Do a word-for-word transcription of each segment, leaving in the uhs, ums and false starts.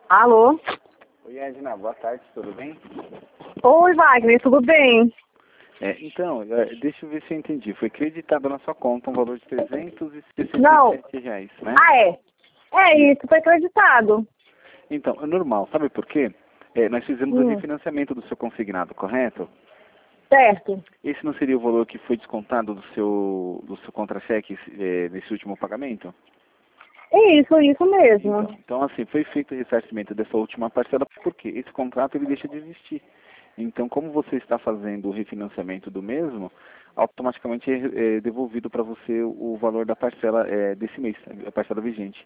Alô? Oi, Edna, boa tarde, tudo bem? Oi, Wagner, tudo bem? É, então, é, deixa eu ver se eu entendi. Foi creditado na sua conta um valor de trezentos e sessenta e Não. sete reais, né? Ah, é? É isso, foi acreditado. Então, é normal, sabe por quê? É, nós fizemos o Hum, refinanciamento do seu consignado, correto? certo. Esse não seria o valor que foi descontado do seu, do seu contra-cheque é, nesse último pagamento? Isso, isso mesmo. Então, então, assim, foi feito o ressarcimento dessa última parcela, porque esse contrato ele deixa de existir. Então, como você está fazendo o refinanciamento do mesmo, automaticamente é, é devolvido para você o valor da parcela é, desse mês, a parcela vigente.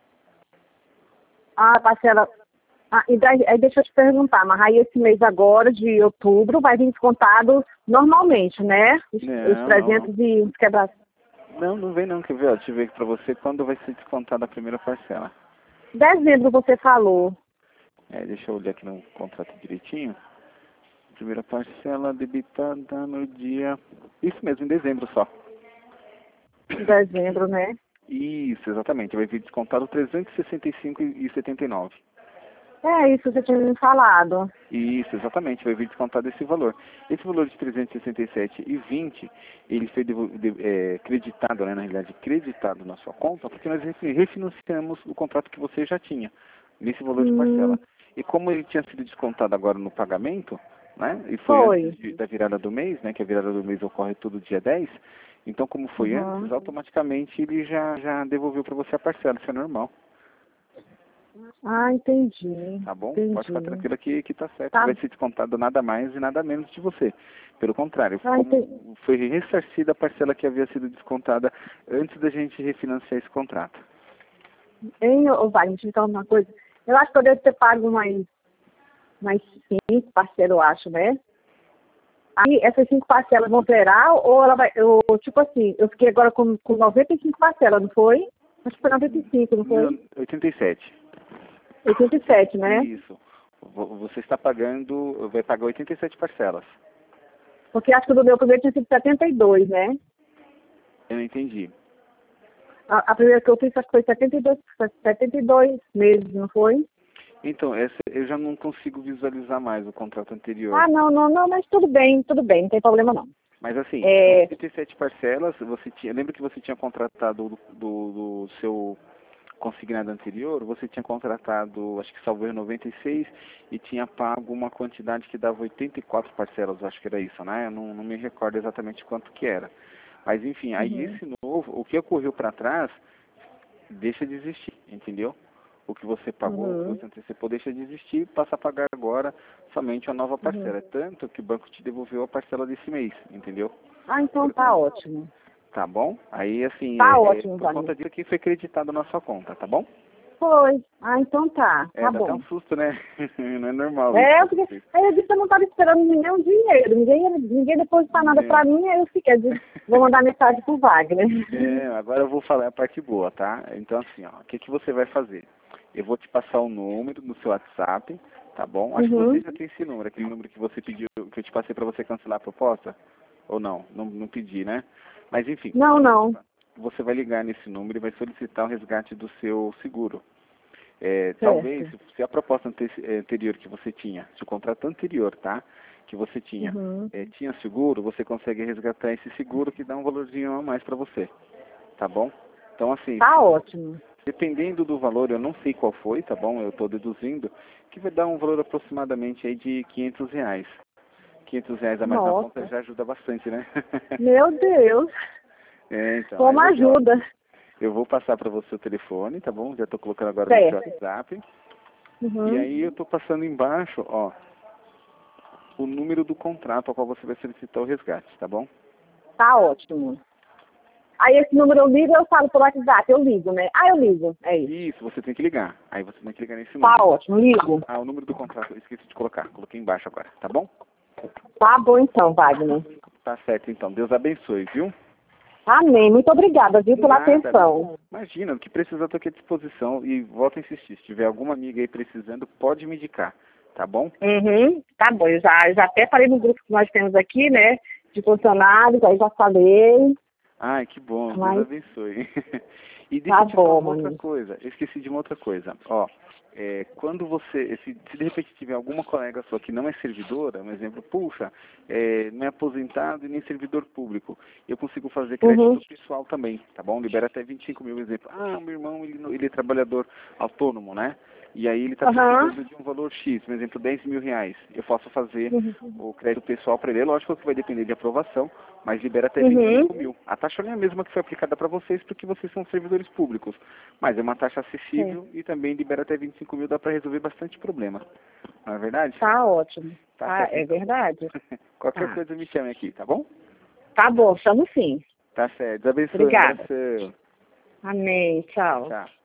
Ah, parcela. Ah, e daí, aí deixa eu te perguntar, mas aí esse mês agora, de outubro, vai vir descontado normalmente, né? Os, os Não, não, não. trezentos e os quebrados. Não, não vem não, quer ver? Ó, deixa eu ver aqui para você quando vai ser descontada a primeira parcela. Dezembro você falou. É, deixa eu olhar aqui no contrato direitinho. Primeira parcela debitada no dia... Isso mesmo, em dezembro só. Dezembro, né? Isso, exatamente. Vai vir descontado trezentos e sessenta e cinco reais e setenta e nove centavos. É isso que você tinha me falado. Isso, exatamente. Vai vir descontado esse valor. Esse valor de trezentos e sessenta e sete reais e vinte centavos, ele foi devo- de- é, creditado, né, na realidade, creditado na sua conta, porque nós refi- refinanciamos o contrato que você já tinha, nesse valor de Hum, parcela. E como ele tinha sido descontado agora no pagamento, né, e foi foi. antes de- da virada do mês, né, que a virada do mês ocorre todo dia dez, então como foi Uhum. antes, automaticamente ele já, já devolveu para você a parcela, isso é normal. Ah, entendi. Tá bom? Pode ficar Entendi. tranquilo que, que tá certo. Não Tá. vai ser descontado nada mais e nada menos de você. Pelo contrário, Ah, entendi. como foi ressarcida a parcela que havia sido descontada antes da gente refinanciar esse contrato. Hein, ô Wagner, deixa eu te falar uma coisa. Eu acho que eu devo ter pago mais, mais cinco parcelas, eu acho, né? Aí essas cinco parcelas vão zerar ou ela vai. Eu, tipo assim, eu fiquei agora com, com noventa e cinco parcelas, não foi? Acho que foi noventa e cinco, não Não, foi? oitenta e sete. oitenta e sete, né? Isso. Vo- Você está pagando, vai pagar oitenta e sete parcelas. Porque acho que o do meu primeiro tinha sido setenta e dois, né? Eu não entendi. A, a primeira que eu fiz acho que foi setenta e dois, setenta e dois meses, não foi? Então, essa, eu já não consigo visualizar mais o contrato anterior. Ah, não, não, não, mas tudo bem, tudo bem, não tem problema não. Mas assim, são É, oitenta e sete parcelas, você tinha, lembra que você tinha contratado do, do, do seu consignado anterior, você tinha contratado, acho que salvo erro, noventa e seis e tinha pago uma quantidade que dava oitenta e quatro parcelas, acho que era isso, né? Eu não, não me recordo exatamente quanto que era. Mas enfim, aí uhum, esse novo, o que ocorreu para trás, deixa de existir, entendeu? O que você pagou, o que uhum, você antecipou, deixa de existir, passa a pagar agora somente a nova uhum. parcela. É tanto que o banco te devolveu a parcela desse mês, entendeu? Ah, então Por tá conta. ótimo. Tá bom? Aí, assim, Tá é, é ótimo, por Wagner. conta disso que foi creditado na sua conta, tá bom? Foi. Ah, então tá. É, Tá dá até bom. um susto, né? Não é normal isso É, que porque aconteça. aí eu disse que eu não estava esperando nenhum dinheiro. Ninguém, ninguém depositar nada É. pra mim, aí eu fiquei, eu disse, vou mandar mensagem pro Wagner. É, agora eu vou falar a parte boa, tá? Então, assim, ó, o que, que você vai fazer? Eu vou te passar o número no seu WhatsApp, tá bom? Acho que você Uhum. já tem esse número, aquele número que você pediu, que eu te passei para você cancelar a proposta. Ou não? Não, não pedi, né? Mas, enfim, Não, não. você vai ligar nesse número e vai solicitar o resgate do seu seguro. É, talvez, Certo. se a proposta ante- eh, anterior que você tinha, se o contrato anterior, tá? Que você tinha, Uhum. eh, tinha seguro, você consegue resgatar esse seguro que dá um valorzinho a mais para você, tá bom? Então, assim, Tá se- ótimo. dependendo do valor, eu não sei qual foi, tá bom? Eu estou deduzindo, que vai dar um valor aproximadamente aí de quinhentos reais. quinhentos reais a mais na conta Nossa. já ajuda bastante, né? Meu Deus. É, então, aí Como você, ó, ajuda. eu vou passar para você o telefone, tá bom? Já estou colocando agora no seu Certo. WhatsApp. E Uhum. aí eu estou passando embaixo, ó, o número do contrato ao qual você vai solicitar o resgate, tá bom? Tá ótimo. Aí esse número eu ligo, eu falo pelo WhatsApp, eu ligo, né? Ah, eu ligo. É isso. Isso, você tem que ligar. Aí você tem que ligar nesse Tá número. ótimo, ligo. Ah, o número do contrato, eu esqueci de colocar. Coloquei embaixo agora, tá bom? Tá bom então, Wagner. Tá certo então. Deus abençoe, viu? Amém. Muito obrigada, viu, pela Nada. atenção. Imagina, o que precisar eu tô aqui à disposição e volto a insistir. Se tiver alguma amiga aí precisando, pode me indicar, tá bom? Uhum. Tá bom, eu já, eu já até falei no grupo que nós temos aqui, né? De funcionários, aí já falei. Ai, que bom. Deus Mas abençoe. E deixa Tá eu te falar bom, uma outra mãe. coisa. Eu esqueci de uma outra coisa. Ó, é, quando você, se, se de repente tiver alguma colega sua que não é servidora, um exemplo, puxa, é, não é aposentado e nem servidor público, eu consigo fazer Uhum. crédito pessoal também, tá bom? Libera até vinte e cinco mil, exemplo. Ah, meu irmão, ele, não- ele é trabalhador autônomo, né? E aí ele está Aham. precisando de um valor X, por exemplo, dez mil reais. Eu posso fazer Uhum. o crédito pessoal para ele. É lógico que vai depender de aprovação, mas libera até vinte e Uhum. cinco mil. A taxa não é a mesma que foi aplicada para vocês, porque vocês são servidores públicos. Mas é uma taxa É. acessível e também libera até vinte e cinco mil, dá para resolver bastante problema. Não é verdade? Tá ótimo. Tá Tá, certo, é então. verdade? Qualquer Tá. coisa me chame aqui, tá bom? Tá bom, estamos sim. Tá certo. Deus abençoe. Um Obrigada. abração. Amém. Tchau. Tchau.